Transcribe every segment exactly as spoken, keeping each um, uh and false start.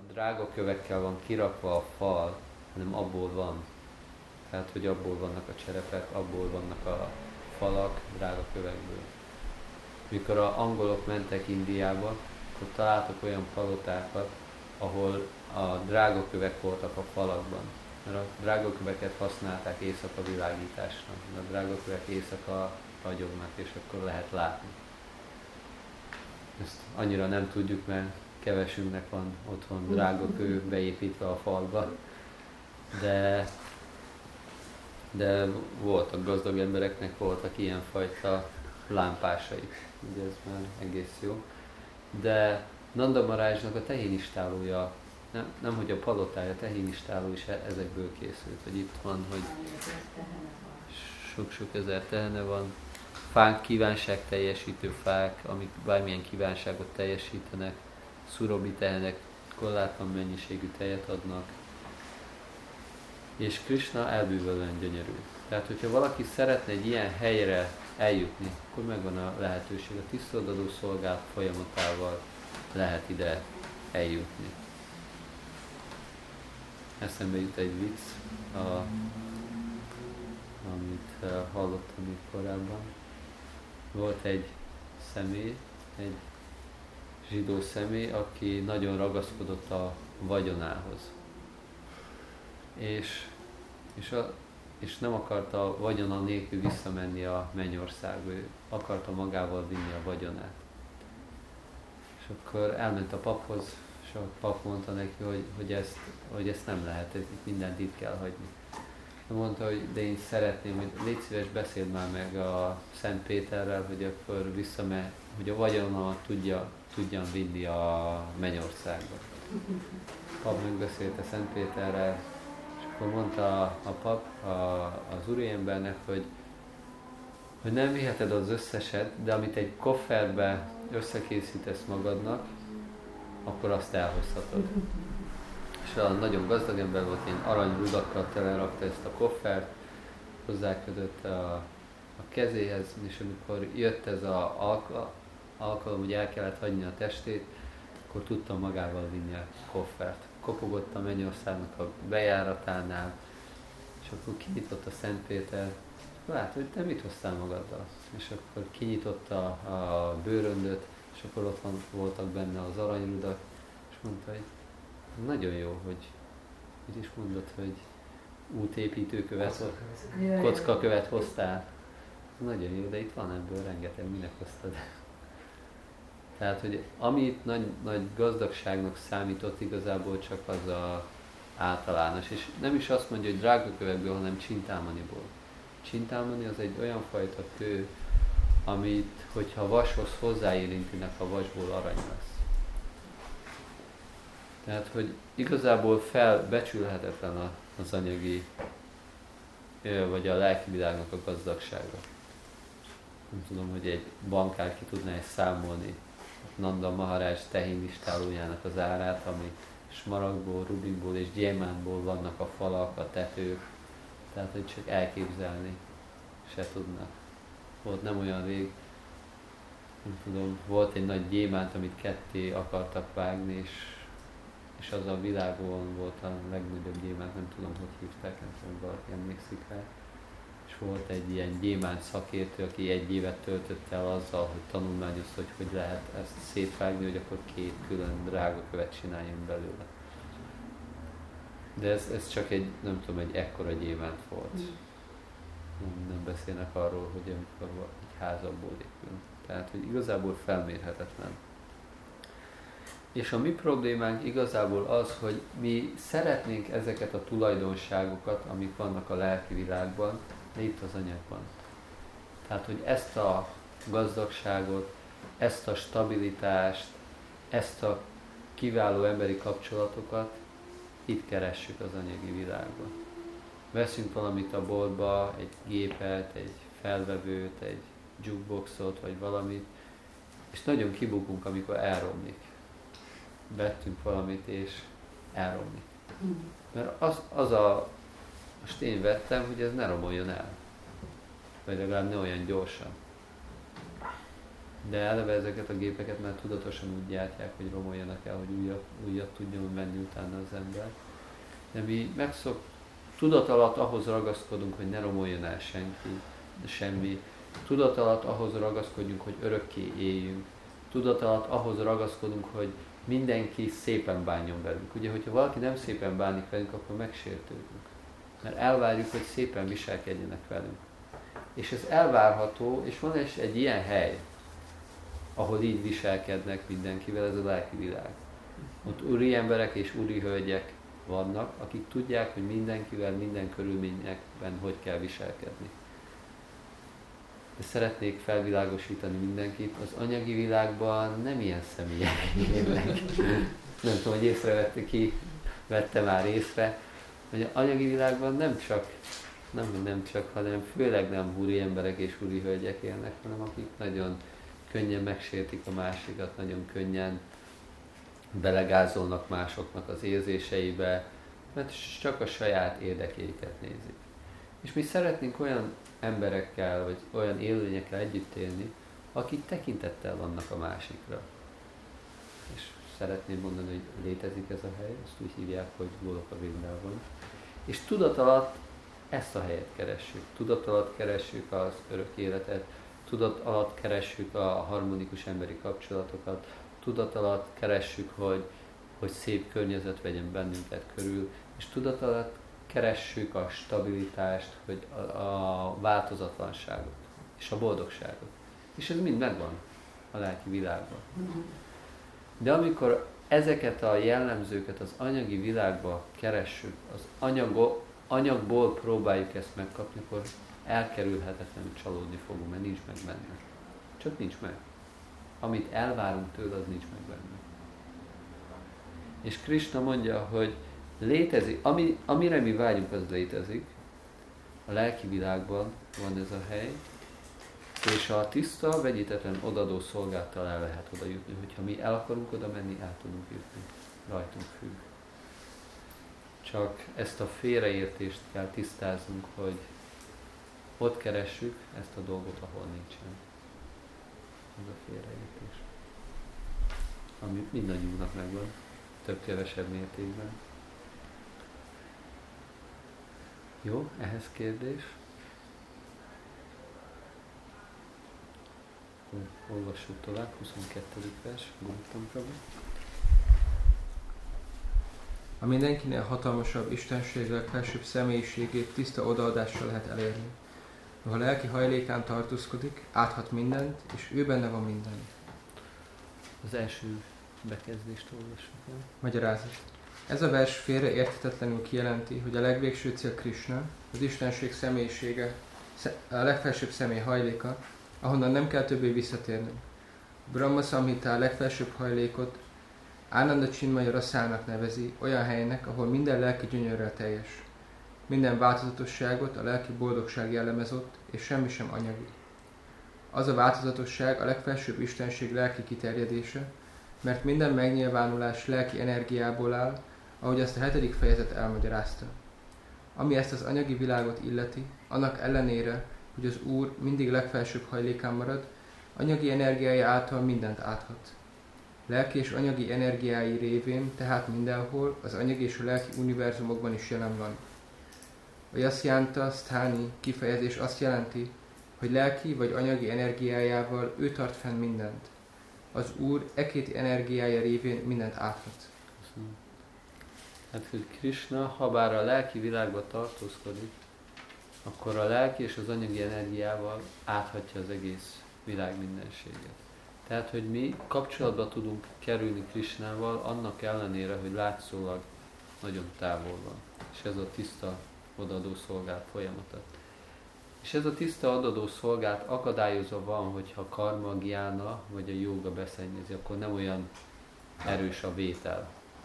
drágakövekkel van kirakva a fal, hanem abból van. Tehát, hogy abból vannak a cserepek, abból vannak a falak, drágakövekből. Mikor az angolok mentek Indiába, akkor találtak olyan palotákat, ahol a drágakövek voltak a falakban. Mert a drágaköveket használták éjszaka világításra. A drágakövek éjszaka ragyognak, és akkor lehet látni. Ezt annyira nem tudjuk, mert kevesünknek van otthon drágakő beépítve a falba. De, de voltak gazdag embereknek, voltak ilyenfajta lámpásaik. Ugye ez már egész jó. De Nanda Maharajnak a tehénistálója, nem, nem hogy a palotája, a tehénistáló is ezekből készült. Hogy itt van, hogy sok-sok ezer tehene van. Fák, kívánság teljesítő fák, amik bármilyen kívánságot teljesítenek. Szurobi tehenek korlátlan mennyiségű tejet adnak. És Krishna elbűvölően gyönyörű. Tehát, hogyha valaki szeretne egy ilyen helyre eljutni, akkor megvan a lehetőség. A tiszteletadó szolgálat folyamatával lehet ide eljutni. Eszembe jut egy vicc, a, amit hallottam itt korábban. Volt egy személy, egy zsidó személy, aki nagyon ragaszkodott a vagyonához. És, és, a, és nem akarta a vagyona nélkül visszamenni a mennyországba, ő akarta magával vinni a vagyonát. És akkor elment a paphoz, és a pap mondta neki, hogy, hogy, ezt, hogy ezt nem lehet, itt mindent itt kell hagyni. Mondta, hogy de én szeretném, hogy légy szíves, beszéld már meg a Szent Péterrel, hogy akkor visszamegy, hogy a vagyona tudja, tudjan vinni a mennyországba. A pap megbeszélte Szent Péterrel, és akkor mondta a pap a, az úriembernek, hogy, hogy nem viheted az összeset, de amit egy kofferbe összekészítesz magadnak, akkor azt elhozhatod. És a nagyon gazdag ember volt, ilyen aranyrudakkal telerakta ezt a koffert, hozzákötött a, a kezéhez, és amikor jött ez az alka, alkalom, hogy el kellett hagyni a testét, akkor tudta magával vinni a koffert. Kopogott a mennyországnak a bejáratánál, és akkor kinyitotta Szent Péter, és akkor látta, hogy te mit hoztál magaddal? És akkor kinyitotta a bőröndöt, és akkor ott van, voltak benne az aranyrudak, és mondta, hogy nagyon jó, hogy mit is mondod, hogy útépítőkövet, kockakövet hoztál. Nagyon jó, de itt van ebből rengeteg, minek hoztad? Tehát, hogy amit nagy, nagy gazdagságnak számított, igazából csak az a általános. És nem is azt mondja, hogy drága kövekből, hanem csintámaniból. Csintámani az egy olyan fajta kő, amit, hogyha vashoz hozzáérintenek, a vasból arany lesz. Tehát, hogy igazából felbecsülhetetlen az anyagi, vagy a lelki világnak a gazdagsága. Nem tudom, hogy egy bankár ki tudná ezt számolni. Nanda Maharaj tehénistálójának az árát, ami smaragdból, rubinból és gyémántból vannak a falak, a tetők. Tehát, hogy csak elképzelni se tudnak. Volt nem olyan rég, nem tudom, volt egy nagy gyémánt, amit ketté akartak vágni, és, és az a világon volt a legnagyobb gyémánt, nem tudom, hogy hívták, nem tudom, valaki emlékszik rá. És volt egy ilyen gyémánt szakértő, aki egy évet töltött el azzal, hogy tanulmányozta, hogy hogy lehet ezt szétvágni, hogy akkor két külön drága követ csináljon belőle. De ez, ez csak egy, nem tudom, egy ekkora gyémánt volt. Nem, nem beszélnek arról, hogy amikor egy házabból épül. Tehát, hogy igazából felmérhetetlen. És a mi problémánk igazából az, hogy mi szeretnénk ezeket a tulajdonságokat, amik vannak a lelki világban, de itt az anyagban. Tehát, hogy ezt a gazdagságot, ezt a stabilitást, ezt a kiváló emberi kapcsolatokat itt keressük az anyagi világban. Veszünk valamit a boltba, egy gépet, egy felvevőt, egy jukeboxot, vagy valamit, és nagyon kibukunk, amikor elromlik. Vettünk valamit, és elromlik. Mert az, az a, most én vettem, hogy ez ne romoljon el. Vagy legalább ne olyan gyorsan. De eleve ezeket a gépeket már tudatosan úgy gyártják, hogy romoljanak el, hogy újat, újat tudjon venni utána az ember. De mi megszok, tudat alatt ahhoz ragaszkodunk, hogy ne romoljon el senki, semmi. Tudat alatt ahhoz ragaszkodjunk, hogy örökké éljünk. Tudat alatt ahhoz ragaszkodunk, hogy mindenki szépen bánjon velünk. Ugye, hogyha valaki nem szépen bánik velünk, akkor megsértődünk. Mert elvárjuk, hogy szépen viselkedjenek velünk. És ez elvárható, és van is egy ilyen hely, ahol így viselkednek mindenkivel, ez a lelki világ. Ott úri emberek és úri hölgyek vannak, akik tudják, hogy mindenkivel, minden körülményekben hogy kell viselkedni. De szeretnék felvilágosítani mindenkit, az anyagi világban nem ilyen személyek élnek. Nem tudom, hogy észrevette ki, vette már észre, hogy az anyagi világban nem csak, nem, nem csak, hanem főleg nem úri emberek és úri hölgyek élnek, hanem akik nagyon könnyen megsértik a másikat, nagyon könnyen belegázolnak másoknak az érzéseibe, mert csak a saját érdekeiket nézik. És mi szeretnénk olyan emberekkel, vagy olyan élőlényekkel együtt élni, akik tekintettel vannak a másikra. És szeretném mondani, hogy létezik ez a hely, azt úgy hívják, hogy Goloka Vrindában. És tudat alatt ezt a helyet keressük. Tudat alatt keressük az örök életet, tudat alatt keressük a harmonikus emberi kapcsolatokat, tudat alatt keressük, hogy, hogy szép környezet vegyen bennünket körül, és tudat alatt keressük a stabilitást, hogy a, a változatlanságot és a boldogságot. És ez mind megvan a lelki világban. De amikor ezeket a jellemzőket az anyagi világba keressük, az anyago, anyagból próbáljuk ezt megkapni, akkor elkerülhetetlenül csalódni fogunk, mert nincs meg benne. Csak nincs meg. Amit elvárunk tőle, az nincs meg benne. És Krishna mondja, hogy létezik, ami, amire mi vágyunk, az létezik. A lelki világban van ez a hely, és a tiszta, vegyítetlen odadó szolgáltal el lehet oda jutni. Hogyha mi el akarunk oda menni, el tudunk jutni. Rajtunk függ. Csak ezt a félreértést kell tisztáznunk, hogy ott keressük ezt a dolgot, ahol nincsen. Ez a félreértés. Ami mindannyiunknak megvan, több-kevesebb mértékben. Jó, ehhez kérdés? Olvassuk tovább, huszonkettedik vers, Gautam Prabhu. A mindenkinél hatalmasabb istenség legfelsőbb személyiségét tiszta odaadással lehet elérni. Ha lelki hajlékán tartózkodik, áthat mindent, és ő benne van minden. Az első bekezdést olvassuk el. Magyarázat. Ez a vers félreérthetetlenül kijelenti, hogy a legvégső cél Krishna, az istenség személyisége, a legfelsőbb személy hajléka, ahonnan nem kell többé visszatérnünk. Brahma Samhita a legfelsőbb hajlékot Ánanda Csinmaya Raszának nevezi, olyan helynek, ahol minden lelki gyönyörrel teljes. Minden változatosságot a lelki boldogság jellemez ott, és semmi sem anyagi. Az a változatosság a legfelsőbb istenség lelki kiterjedése, mert minden megnyilvánulás lelki energiából áll, ahogy ezt a hetedik fejezet elmagyarázta. Ami ezt az anyagi világot illeti, annak ellenére, hogy az Úr mindig legfelsőbb hajlékán marad, anyagi energiája által mindent áthat. Lelki és anyagi energiái révén, tehát mindenhol, az anyagi és a lelki univerzumokban is jelen van. A Jasyanta Szthani kifejezés azt jelenti, hogy lelki vagy anyagi energiájával ő tart fenn mindent. Az Úr e két energiája révén mindent áthat. Köszönöm. Hát, hogy Krishna, ha bár a lelki világban tartózkodik, akkor a lelki és az anyagi energiával áthatja az egész világ mindenséget. Tehát, hogy mi kapcsolatba tudunk kerülni Krishnával, annak ellenére, hogy látszólag nagyon távol van. És ez a tiszta odaadó szolgált folyamata. És ez a tiszta odaadó szolgált akadályozva van, hogyha karma, gyána vagy a jóga beszennyezi, akkor nem olyan erős a vétel.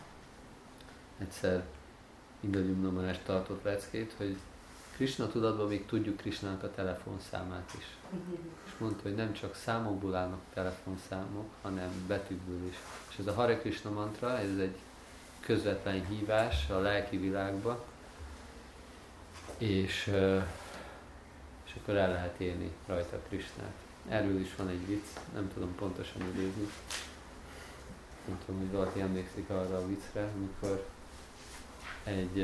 Egyszer Indra Maharaj tartott leckét, hogy Krishna tudatban még tudjuk Krishnának a telefonszámát is. És mondta, hogy nem csak számokból állnak telefonszámok, hanem betűkből is. És ez a Hare Krishna mantra, ez egy közvetlen hívás a lelki világba, és, és akkor el lehet élni rajta Krishnát. erről is van egy vicc, nem tudom pontosan idézni. Nem tudom, hogy valaki emlékszik arra a viccre, amikor egy,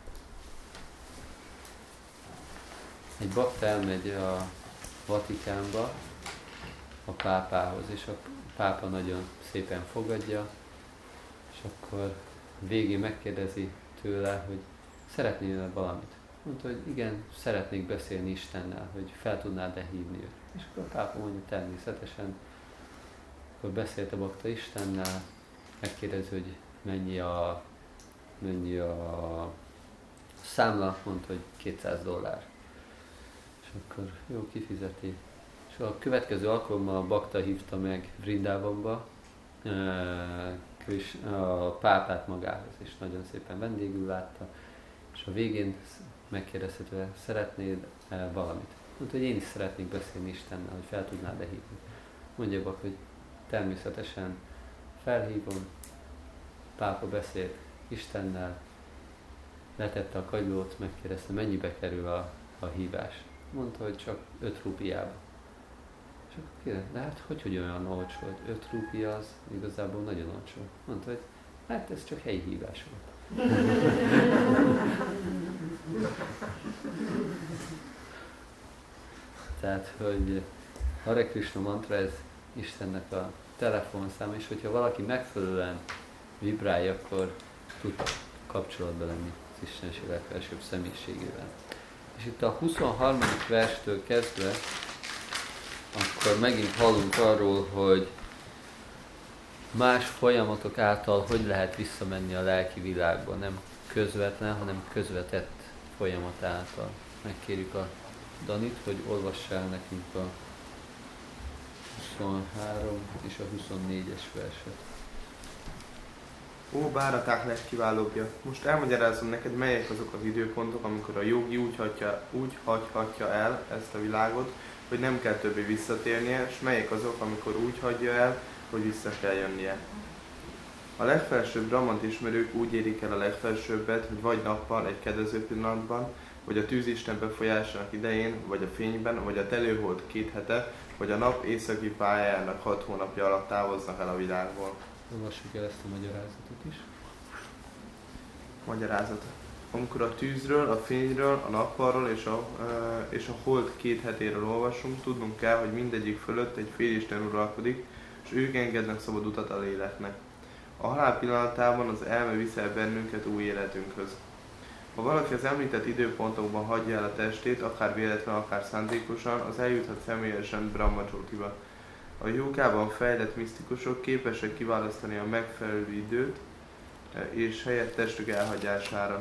egy bakta elmegy a Vatikánba a pápához, és a pápa nagyon szépen fogadja, és akkor végén megkérdezi tőle, hogy szeretnél valamit. Mondta, hogy igen, szeretnék beszélni Istennel, hogy fel tudnád-e hívni őt. És akkor a pápa mondja, természetesen. Akkor beszélt a bakta Istennel, megkérdezi, hogy mennyi a, mennyi a számla, mondta, hogy kétszáz dollár. És akkor jó, kifizeti. És a következő alkalommal a bakta hívta meg Vrindávonba a pápát magához, és nagyon szépen vendégül látta. És a végén megkérdezte tőle, szeretnéd valamit? Mondta, hogy én is szeretnék beszélni Istennel, hogy fel tudnád-e hívni. Mondja bak, hogy természetesen felhívom, pápa beszélt Istennel, letette a kagylót, megkérdezte, mennyibe kerül a, a hívás. Mondta, hogy csak öt rupiába. És akkor kérdezte, de hát hogy, hogy olyan olcsó? öt rupia az igazából nagyon olcsó. Mondta, hogy hát ez csak helyi hívás volt. Tehát, hogy Hare Krishna mantra, ez Istennek a telefonszám, és hogyha valaki megfelelően vibrálja, akkor tud kapcsolatban lenni az Istenség legfelsőbb személyiségével. És itt a huszonharmadik verstől kezdve, akkor megint hallunk arról, hogy más folyamatok által hogy lehet visszamenni a lelki világba, nem közvetlen, hanem közvetett folyamat által. Megkérjük a Danit, hogy olvassa el nekünk a huszonhárom és a huszonnégyes verset. Ó, báraták legkiválóbbja! Most elmagyarázom neked, melyek azok az időpontok, amikor a jogi úgy, hagyja, úgy hagyhatja el ezt a világot, hogy nem kell többé visszatérnie, és melyek azok, amikor úgy hagyja el, hogy vissza kell jönnie. A legfelsőbb Brahmant ismerők úgy érik el a legfelsőbbet, hogy vagy nappal, egy kedvező pillanatban, vagy a tűzisten befolyásának idején, vagy a fényben, vagy a telőhold két hete, vagy a nap északi pályájának hat hónapja alatt távoznak el a világból. Olvassuk el ezt a magyarázatot is. Magyarázat. Amikor a tűzről, a fényről, a nappalról és a, e, és a hold két hetéről olvasunk, tudnunk kell, hogy mindegyik fölött egy félisten uralkodik, és ők engednek szabad utat a léleknek. A halál pillanatában az elme visz el bennünket új életünkhöz. Ha valaki az említett időpontokban hagyja el a testét, akár véletlenül, akár szándékosan, az eljuthat személyesen Brahma Jyotiba. A jógában fejlett misztikusok képesek kiválasztani a megfelelő időt és helyet testük elhagyására.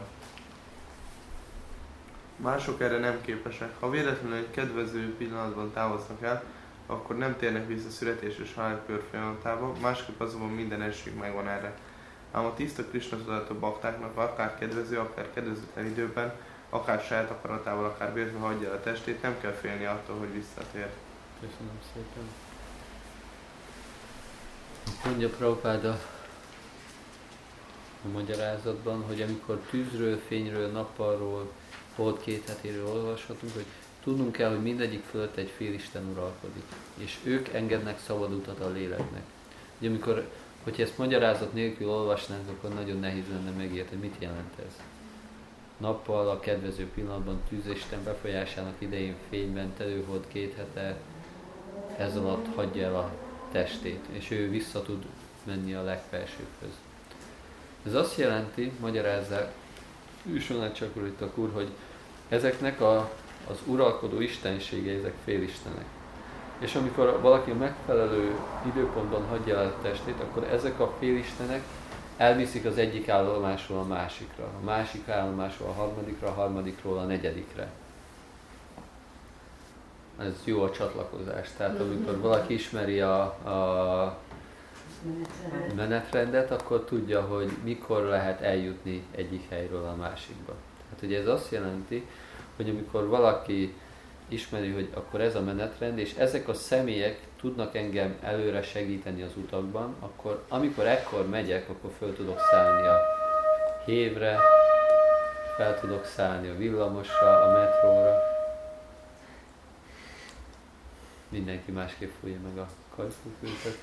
Mások erre nem képesek. Ha véletlenül egy kedvező pillanatban távoznak el, akkor nem térnek vissza születés és halál körfolyamatába, másképp azonban minden esélyük megvan erre. Ám a tiszta Krishna tudatú baktáknak akár kedvező, akár kedvezőtlen időben, akár saját akaratával, akár véletlenül hagyja el a testét, nem kell félni attól, hogy visszatér. Köszönöm szépen. Mondja Prabhupáda a magyarázatban, hogy amikor tűzről, fényről, nappalról, hold két hetéről olvashatunk, hogy tudnunk kell, hogy mindegyik fölött egy félisten uralkodik, és ők engednek szabad utat a léleknek. Ugye amikor, hogyha ezt magyarázat nélkül olvasnánk, akkor nagyon nehéz lenne megérteni, mit jelent ez. Nappal, a kedvező pillanatban, tűzisten befolyásának idején, fényben, telőhold két hete, ez alatt hagyja el a testét, és ő vissza tud menni a legfelsőbbhöz. Ez azt jelenti, magyarázzák Vishwanath Chakravarti úr, hogy ezeknek a, az uralkodó istensége, ezek félistenek. És amikor valaki a megfelelő időpontban hagyja el a testét, akkor ezek a félistenek elviszik az egyik állomásról a másikra, a másik állomásról a harmadikra, a harmadikról a negyedikre. Ez jó a csatlakozás. Tehát amikor valaki ismeri a, a menetrendet, akkor tudja, hogy mikor lehet eljutni egyik helyről a másikba. Tehát ugye ez azt jelenti, hogy amikor valaki ismeri, hogy akkor ez a menetrend, és ezek a személyek tudnak engem előre segíteni az utakban, akkor amikor ekkor megyek, akkor föl tudok szállni a hévre, fel tudok szállni a villamosra, a metróra. mindenki másképp fújja meg a kagylófőt.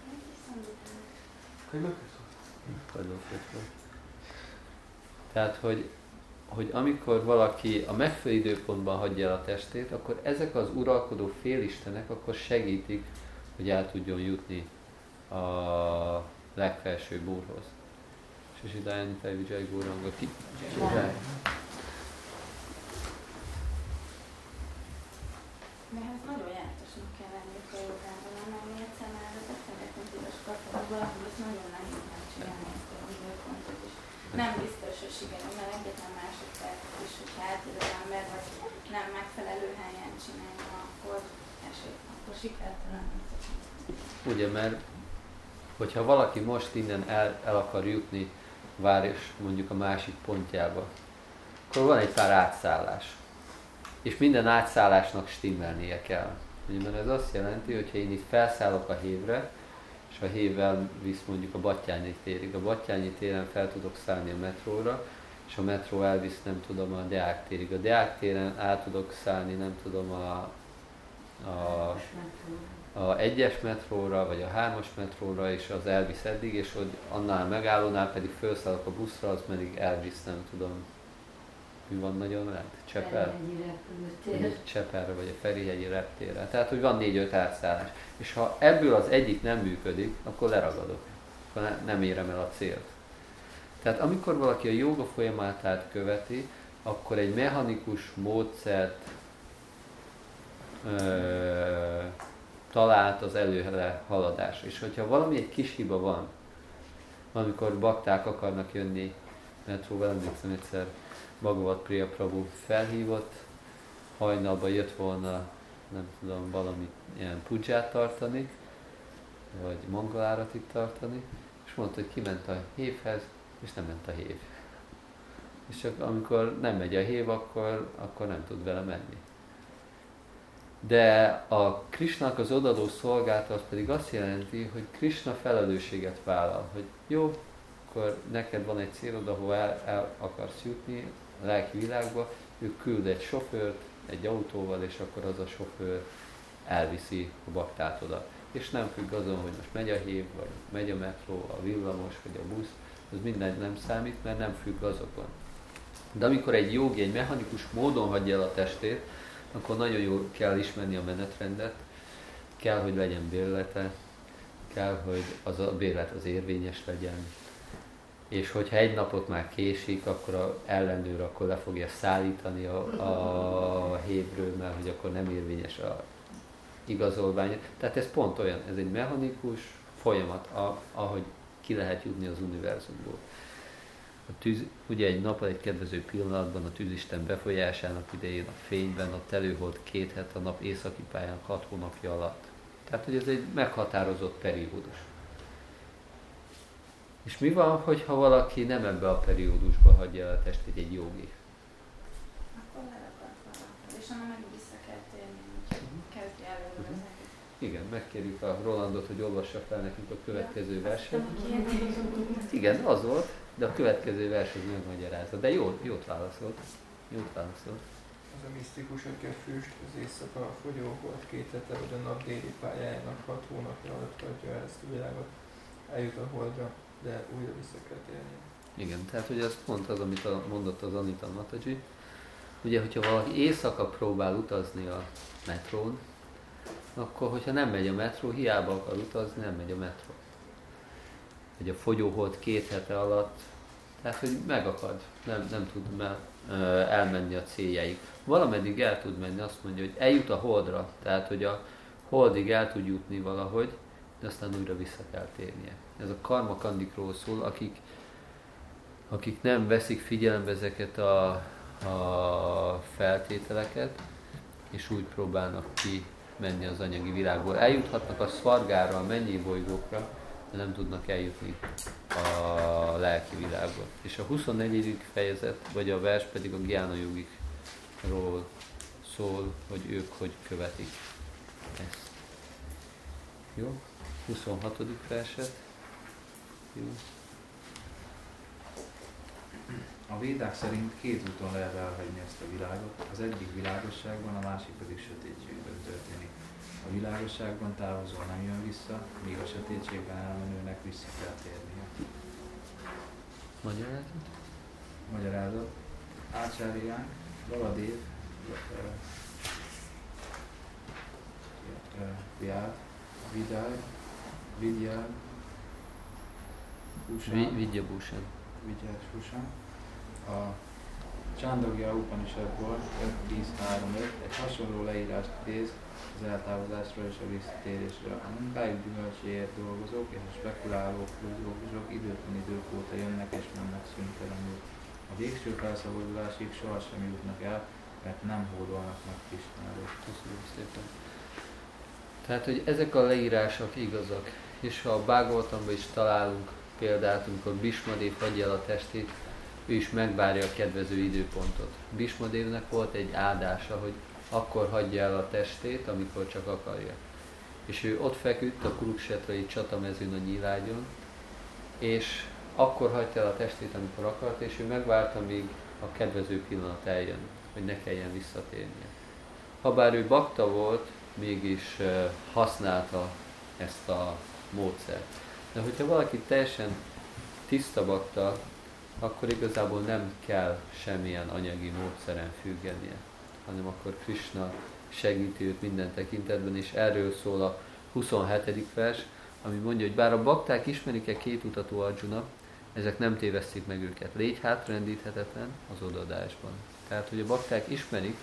Kagylófőt. Tehát, hogy, hogy amikor valaki a megfelelő időpontban hagyja el a testét, akkor ezek az uralkodó félistenek akkor segítik, hogy el tudjon jutni a legfelsőbb Úrhoz. És Idájani Vijay Gauranga ki. De ez nagyon jártasnak kell lenni a jogában, mert mi egyszer már beszélgetünk tilos kapcsolatban, hogy ez nagyon nehéz megcsinálni ezt az időpontot is. Nem biztos, hogy sikerül, mert egyetlen másodperc is, hogy átjön az ember, vagy nem megfelelő helyen csinálja, akkor esély, akkor sikertelen. Ugye, mert hogyha valaki most innen el, el akar jutni a város mondjuk a másik pontjába, akkor van egy pár átszállás. És minden átszállásnak stimmelnie kell. Ugye, mert ez azt jelenti, hogy ha én itt felszállok a hévre, és a hévvel visz mondjuk a Battyányi térig. A Battyányi téren fel tudok szállni a metróra, és a metró elvisz, nem tudom, a Deák térig. A Deák téren át tudok szállni, nem tudom, a, a, a egyes metróra, vagy a hármas metróra, és az elvisz eddig, és hogy annál megállónál pedig felszállok a buszra, az pedig elvisz, nem tudom, mi van nagyon lent? Csepel? Csepelre, vagy a Ferihegyi reptérre. Tehát, hogy van négy-öt átszállás. És ha ebből az egyik nem működik, akkor leragadok. Akkor ne, nem érem el a célt. Tehát amikor valaki a jóga folyamatát követi, akkor egy mechanikus módszert ö, talált az előre haladás. És hogyha valami egy kis hiba van, amikor bakták akarnak jönni metróval, emlékszem egyszer, Bhagavad Priya Prabhu felhívott, hajnalban jött volna, nem tudom, valami ilyen pudzsát tartani, vagy mangaláratit tartani, és mondta, hogy kiment a hévhez, és nem ment a hév. És csak amikor nem megy a hév, akkor, akkor nem tud vele menni. De a Krisnának az odadó szolgálata az pedig azt jelenti, hogy Krishna felelősséget vállal, hogy jó, akkor neked van egy célod, ahol el, el akarsz jutni, a lelki világba, ő küld egy sofőrt, egy autóval, és akkor az a sofőr elviszi a baktát oda. És nem függ azon, hogy most megy a hév, vagy megy a metró, a villamos, vagy a busz, az minden nem számít, mert nem függ azokon. De amikor egy jogi, egy mechanikus módon hagyja el a testét, akkor nagyon jól kell ismerni a menetrendet, kell, hogy legyen bérlete, kell, hogy az a bérlet az érvényes legyen, és hogyha egy napot már késik, akkor az ellenőr akkor le fogja szállítani a, a hévről, mert hogy akkor nem érvényes a igazolvány. Tehát ez pont olyan, ez egy mechanikus folyamat, a, ahogy ki lehet jutni az univerzumból. A tűz, ugye egy nap, egy kedvező pillanatban, a tűzisten befolyásának idején, a fényben, a telőhold két het, a nap északi pályán hat hónapja alatt. Tehát, hogy ez egy meghatározott periódus. És mi van, hogyha valaki nem ebbe a periódusba hagyja el a testét, egy jogi? Akkor lerakad valahol, és onnan meg vissza kell térni, úgyhogy kezdj előről az egész. Igen, megkérjük a Rolandot, hogy olvassa fel nekünk a következő verset. Igen, az volt, de a következő vers az megmagyarázza. De jó, jót válaszolt. Jót válaszolt. Az a misztikus, hogy a füst az éjszaka fogyó volt két hete, hogy a nap déli pályájának hat hónapja alatt adja ezt a világot. Eljut a holdra, de újra vissza kell térni. Igen, tehát ugye ez pont az, amit a, mondott az Anita Mataji. Ugye, hogyha valaki éjszaka próbál utazni a metrón, akkor, hogyha nem megy a metró, hiába akar utazni, nem megy a metró. Hogy a fogyóhold két hete alatt, tehát, hogy megakad, nem, nem tud me, elmenni a céljáig. Valameddig el tud menni, azt mondja, hogy eljut a holdra, tehát, hogy a holdig el tud jutni valahogy, de aztán újra vissza kell térnie. Ez a karma kandikról szól, akik, akik nem veszik figyelembe ezeket a, a feltételeket, és úgy próbálnak ki menni az anyagi világból. Eljuthatnak a szvargára, a mennyi bolygókra, de nem tudnak eljutni a lelki világba. És a huszonnegyedik fejezet, vagy a vers pedig a Gyána Yogikról szól, hogy ők hogy követik ezt. Jó? huszonhatodik verset. Jó. A védák szerint két úton lehet elhagyni ezt a világot, az egyik világosságban, a másik pedig sötétségben történik. A világosságban távozó nem jön vissza, míg a sötétségben elmenőnek vissza kell térnie. Magyarázat? Magyarázat. Ácsáriánk, Baladév, Viád, Vidály, Vidyád, Húsán, Vidya Bhushan. Vigyád Húsán. A Csándogya Upanishadból öt tíz három öt egy hasonló leírást idéz az eltávozásról és a visszatérésről. A munkájuk gyümölcséért dolgozók és a spekulálók, filozófusok időtlen idők óta jönnek és mennek szüntelenül. A végső felszabadulásig sohasem jutnak el, mert nem hódolnak meg Krisnáról. Köszönöm szépen. Tehát, hogy ezek a leírások igazak, és ha a Bhagavatamban is találunk példát, amikor Bhismadev hagyja el a testét, ő is megvárja a kedvező időpontot. Bhismadevnek volt egy áldása, hogy akkor hagyja el a testét, amikor csak akarja. És ő ott feküdt a Kuruksetrai csatamezőn a nyílágyon, és akkor hagyta el a testét, amikor akart, és ő megvárta, míg a kedvező pillanat eljön, hogy ne kelljen visszatérnie. Habár ő bakta volt, mégis használta ezt a módszert. De hogyha valaki teljesen tiszta bakta, akkor igazából nem kell semmilyen anyagi módszeren függenie, hanem akkor Krishna segíti őt minden tekintetben, és erről szól a huszonhetedik vers, ami mondja, hogy bár a bakták ismerik-e két utatú Arjuna, ezek nem tévesztik meg őket. Légy hátrendíthetetlen az odadásban. Tehát, hogy a bakták ismerik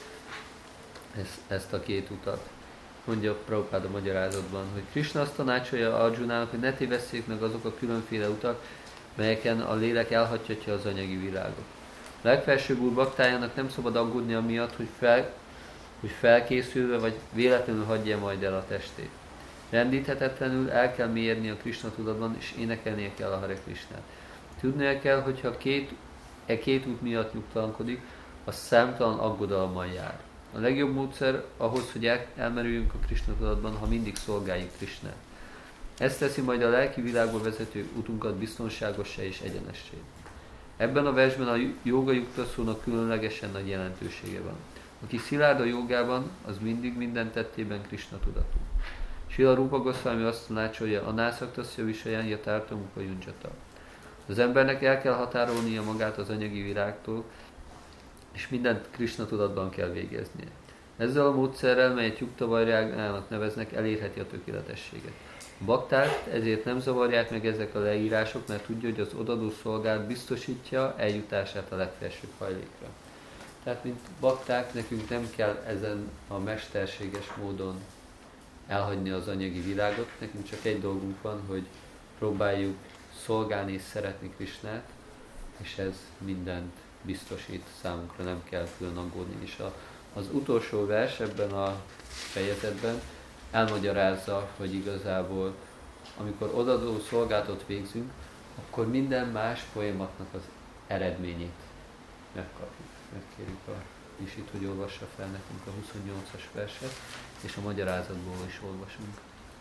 ezt, ezt a két utat. Mondja Prabhupád a magyarázatban, hogy Krishna azt tanácsolja Arjunának, hogy ne tévesszék meg azok a különféle utak, melyeken a lélek elhagyhatja az anyagi világot. A legfelsőbb úr baktájának nem szabad aggódni amiatt, hogy, fel, hogy felkészülve vagy véletlenül hagyja majd el a testét. Rendíthetetlenül el kell mélyedni a Krishna tudatban, és énekelnie kell a Hare Krishnát. Tudnia kell, hogyha két, e két út miatt nyugtalankodik, az számtalan aggodalommal jár. A legjobb módszer ahhoz, hogy el, elmerüljünk a Krishna tudatban, ha mindig szolgáljuk Krishnát. Ez teszi majd a lelki világba vezető utunkat biztonságossá és egyenessé. Ebben a versben a jóga jukta szónak különlegesen nagy jelentősége van. Aki szilárd a jogában, az mindig minden tettében Krishna tudatú. Srila Rupa Goswami azt tanácsolja, a nászaktasya visaján yathartha upayunjata. Az embernek el kell határolnia magát az anyagi világtól, és mindent Krishna tudatban kell végeznie. Ezzel a módszerrel, melyet Jukta Vajrágának neveznek, elérheti a tökéletességet. A baktást ezért nem zavarják meg ezek a leírások, mert tudja, hogy az odadó szolgálat biztosítja eljutását a legfelsőbb hajlékra. Tehát, mint bakták, nekünk nem kell ezen a mesterséges módon elhagyni az anyagi világot, nekünk csak egy dolgunk van, hogy próbáljuk szolgálni és szeretni Krishnát, és ez mindent biztosít számunkra, nem kell külön aggódni. És a, az utolsó vers ebben a fejezetben elmagyarázza, hogy igazából, amikor odadó szolgálatot végzünk, akkor minden más folyamatnak az eredményét megkapjuk. Megkérjük a Nisit, hogy olvassa fel nekünk a huszonnyolcas verset, és a magyarázatból is olvasunk.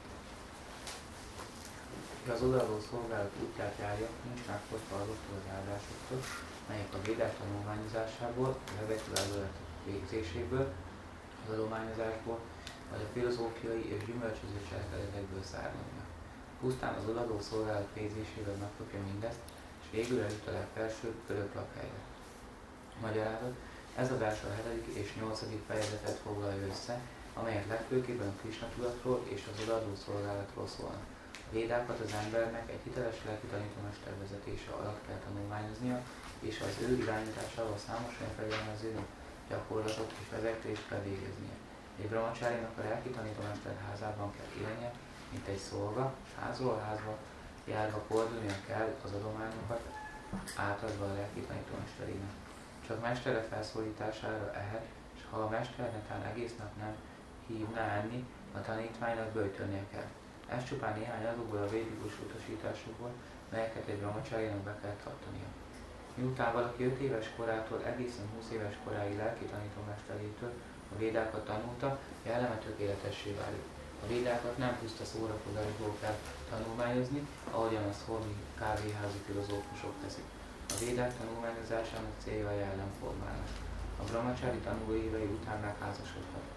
Az odadó szolgálat útját járja, nincs megfosztva azoktól az áldásoktól, melyek a védák tanulmányozásából, a levegővállalat végzéséből, az adományozásból, vagy a filozófiai és gyümölcsöző cselekedetekből származnak. Pusztán az odadó szolgálat végzésével megkapja mindezt, és végül eljut a legfelsőbb örök lakhelyre. Magyarázat, ez a vers a hetedik és nyolcadik fejezetet foglalja össze, amelyek legfőképpen a Krishna tudatról és az odaadó szolgálatról szólnak. A védákat az embernek egy hiteles lelki tanítómester vezetése alatt kell tanulmányoznia, és az ő irányításával számos olyan fegyelmező gyakorlatot és vezetést kell végeznie. Egy brahmacsárinak a lelki tanítómester házában kell élnie, mint egy szolga, házról házba járva fordulnia kell az adományokat átadva a lelki tanítómesterének. Csak mestere felszólítására ehet, és ha a mester netán egész nap nem hívná enni, a tanítványnak böjtölnie kell. Ez csupán néhány azokból a védikus utasításokból, melyeket egy brahmacsárinak be kell tartania. Miután valaki öt éves korától egészen húsz éves koráig lelki tanítómesterétől a védákat tanulta, jelleme tökéletessé válik. A védákat nem puszta szórakozásból kell tanulmányozni, ahogyan azt holmi kávéházi filozófusok teszik. A védák tanulmányozásának célja a jellemformálás. A brahmacsári tanulóévei után megházasodhat.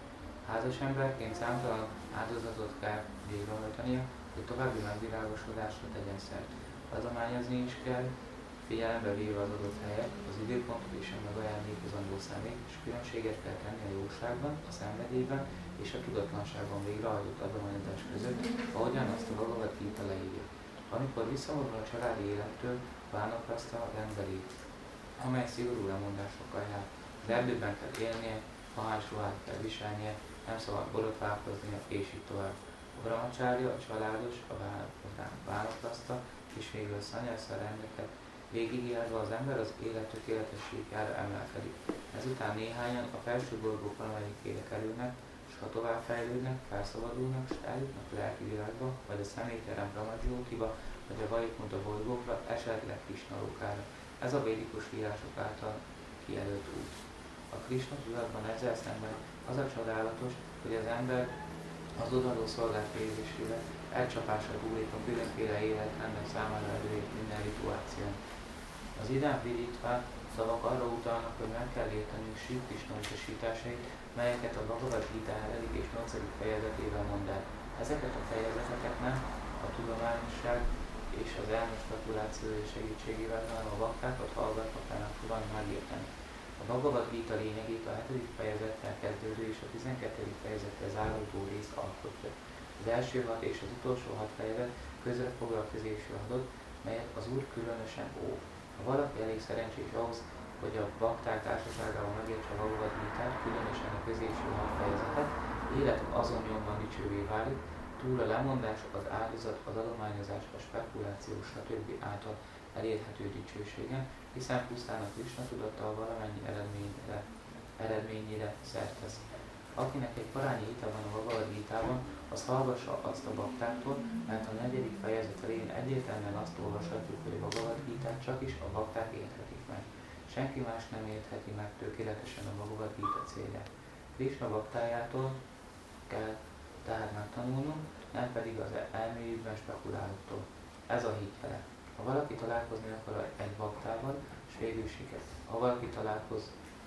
Házas emberként számtalan áldozatot kell végrehajtania, hogy további megvilágosodásra tegyen szert. Adományozni is kell, figyelembe véve az adott helyet, az időpontot és a megajándékozandó személy, és különbséget kell tenni a jóságban, a szenvedélyben és a tudatlanságban végrehajtott adományozás között, ahogyan azt a Bhagavad Gita leírja. Amikor visszavonul a családi élettől, vánopraszta rendelít, amely szigorú lemondásokkal jár. Az erdőben kell élnie, mahás ruhát kell viselnie, nem szabad borotválkoznia, és így tovább. A brahmacsária, a családos, a vánopraszta, és végül a szanyásza rendeket végigjárva az ember az élet tökéletességára emelkedik. Ezután néhányan a felső bolygók valamelyikére kerülnek, és ha tovább fejlődnek, felszabadulnak, és eljutnak a lelki világba, vagy a személytelen Brahma-jyotiba, vagy a Vaikunta bolygókra, esetleg Krishna lókára. Ez a védikus írások által kijelölt út. A Krishna tudatban ezzel szemben az a csodálatos, hogy az ember az odadó szolgált végzésével elcsapásra bújik a különféle életrendek számára előírt minden rituáción. Az idán vidítván szavak arra utalnak, hogy meg kell értenünk Sri Krishna utasításait, melyeket a Bhagavad Gita hetedik és nyolcadik fejezetében mond el. Ezeket a fejezeteket nem a tudományosság és az elmes spekulációja segítségével, hanem a baktákat hallgatva fel tudani megérteni. A Bhagavad Gita lényegét a hetedik fejezettel kezdődő és a tizenkettedik fejezettel záródó rész alkotja. Az első hat és az utolsó hat fejezet közre foglalkozásra adott, melyet az Úr különösen óv. Ha valaki elég szerencsés ahhoz, hogy a bakták társaságával megértse a Bhagavad Gitát, különösen a középső hat fejezetet, élet azon nyomban dicsővé válik, túl a lemondás, az áldozat, az adományozás, a spekuláció, stb. Által elérhető dicsőségen, hiszen pusztán a Krishna tudattal valamennyi eredményre, eredményére szert tesz. Akinek egy parányi hite van a Bhagavad Gitában, az hallgassa azt a baktáktól, mert a negyedik fejezet elején egyértelműen azt olvashatjuk, hogy a Bhagavad Gitát csak is a bakták érthetik meg. Senki más nem értheti meg tökéletesen a Bhagavad Gita célját. Krishna baktájától kell tehát megtanulnunk, nem pedig az elméjükben spekulálóktól. Ez a hídjele. Ha valaki találkozni akar egy baktával, és végül siker. Ha valaki találkoz,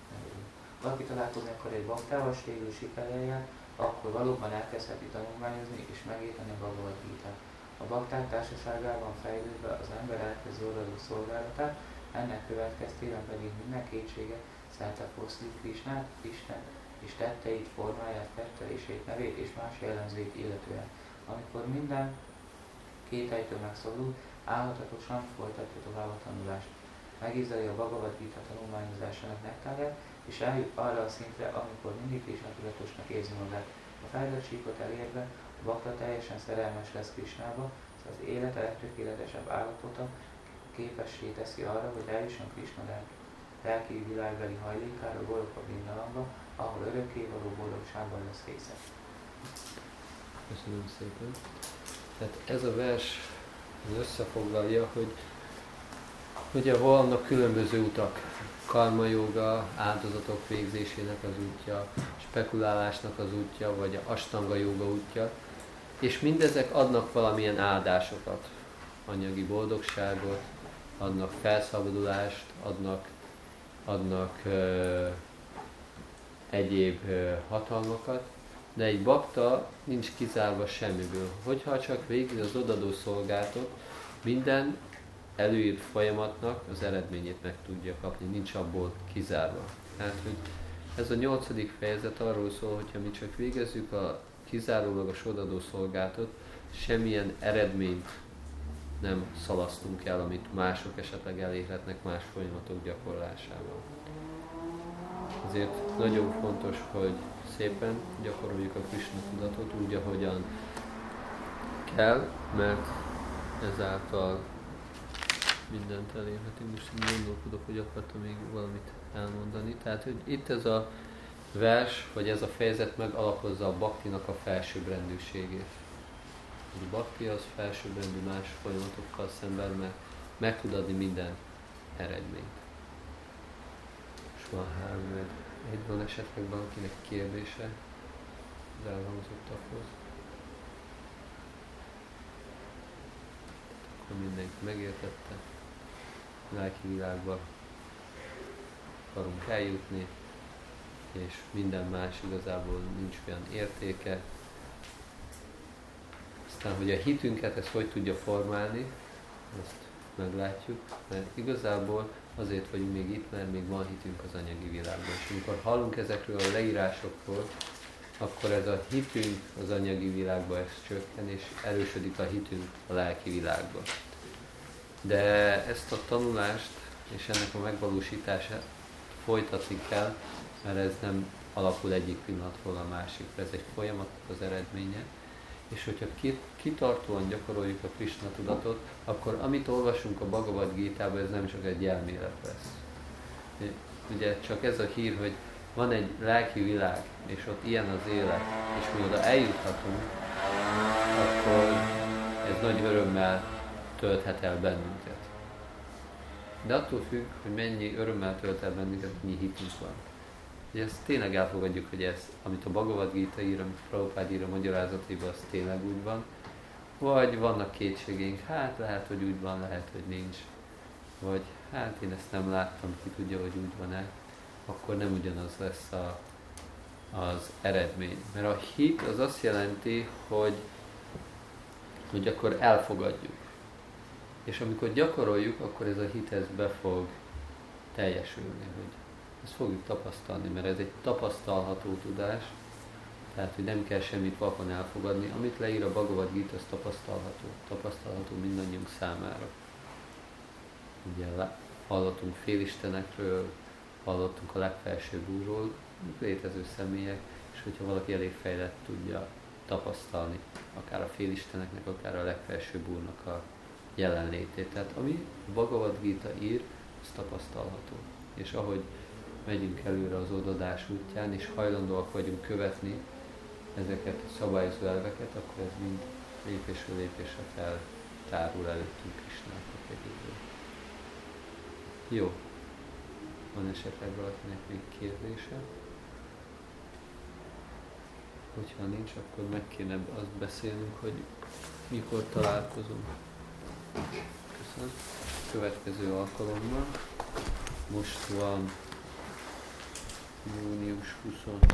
valaki találkozni akar egy baktával, és végül sikerrel jár, akkor valóban elkezdheti tanulmányozni és megérteni a Bhagavad Gitát. A bakták társaságában fejlődve az ember elkezdi odaadó szolgálatát, ennek következtében pedig minden kétsége szerte foszlik Krishnát, Isten és tetteit, formáját, tettelését, nevét és más jellemzőit illetően. Amikor minden kételytől megszabadul, álhatatosan folytatja tovább a tanulást. Megízleli a Bhagavad Gita tanulmányozásának nektárját, és eljut arra a szintre, amikor mindig Krishna tudatosnak érzi magát. A fejlett síkot elérve, a bakta teljesen szerelmes lesz Krishnába, az élete legtökéletesebb állapota képessé teszi arra, hogy eljusson Krishna lelki világbeli hajlékára, Goloka Vrindavanba, ahol örökkévaló boldogságban lesz része. Köszönöm szépen. Tehát ez a vers összefoglalja, hogy ugye vannak különböző utak. Karma joga, áldozatok végzésének az útja, spekulálásnak az útja, vagy a astanga joga útja, és mindezek adnak valamilyen áldásokat, anyagi boldogságot, adnak felszabadulást, adnak, adnak ö, egyéb ö, hatalmakat, de egy bakta nincs kizárva semmiből. Hogyha csak végig az odadó szolgálatot, minden előírt folyamatnak az eredményét meg tudja kapni, nincs abból kizárva. Tehát, hogy ez a nyolcadik fejezet arról szól, hogyha mi csak végezzük a kizárólagos odadó szolgálatot, semmilyen eredményt nem szalasztunk el, amit mások esetleg elérhetnek más folyamatok gyakorlásával. Ezért nagyon fontos, hogy szépen gyakoroljuk a Krishna tudatot úgy, ahogyan kell, mert ezáltal mindent elérhetünk. Most én gondolkodok, hogy akartam még valamit elmondani. Tehát, hogy itt ez a vers, vagy ez a fejezet megalapozza a baktinak a felsőbbrendűségét. A bakti az felsőbbrendű más folyamatokkal szemben, mert meg tud adni minden eredményt. És van három, egy van esetleg valakinek kérdése az elhangzottakhoz. Akkor mindenki megértette. Lelki világba akarunk eljutni, és minden más igazából nincs olyan értéke. Aztán, hogy a hitünket ez hogy tudja formálni, azt meglátjuk, mert igazából azért vagyunk még itt, mert még van hitünk az anyagi világban. És amikor hallunk ezekről a leírásokról, akkor ez a hitünk az anyagi világban ez csökken, és erősödik a hitünk a lelki világban. De ezt a tanulást és ennek a megvalósítását folytatni kell, mert ez nem alakul egyik pillanatról a másikra, ez egy folyamat az eredménye. És hogyha kitartóan gyakoroljuk a Krishna tudatot, akkor amit olvasunk a Bhagavad Gítában, ez nem csak egy elmélet lesz. Ugye csak ez a hír, hogy van egy lelki világ, és ott ilyen az élet, és mi oda eljuthatunk, akkor ez nagy örömmel tölthet el bennünket. De attól függ, hogy mennyi örömmel tölt el bennünket, mennyi hitünk van. Hogy ezt tényleg elfogadjuk, hogy ez, amit a Bhagavad Gita ír, amit Prabhupád ír a magyarázatében, az tényleg úgy van. Vagy vannak kétségeink, hát lehet, hogy úgy van, lehet, hogy nincs. Vagy hát én ezt nem láttam, ki tudja, hogy úgy van-e. Akkor nem ugyanaz lesz a, az eredmény. Mert a hit az azt jelenti, hogy, hogy akkor elfogadjuk. És amikor gyakoroljuk, akkor ez a hit ez be fog teljesülni, hogy ezt fogjuk tapasztalni, mert ez egy tapasztalható tudás, tehát hogy nem kell semmit vakon elfogadni, amit leír a Bhagavad Gita, az tapasztalható, tapasztalható mindannyiunk számára. Ugye hallottunk félistenekről, hallottunk a legfelsőbb úrról, létező személyek, és hogyha valaki elég fejlett tudja tapasztalni, akár a félisteneknek, akár a legfelsőbb úrnak a jelenlétét. Tehát ami a Bhagavad Gita ír, az tapasztalható. És ahogy megyünk előre az odadás útján, és hajlandóak vagyunk követni ezeket a szabályozó elveket, akkor ez mind lépésről lépésre feltárul előttünk Krisnának a kezéből. Jó. Van esetleg valakinek még kérdése? Hogyha nincs, akkor meg kéne azt beszélnünk, hogy mikor találkozunk. Köszönöm. Következő alkalommal. Most van június huszonötödike.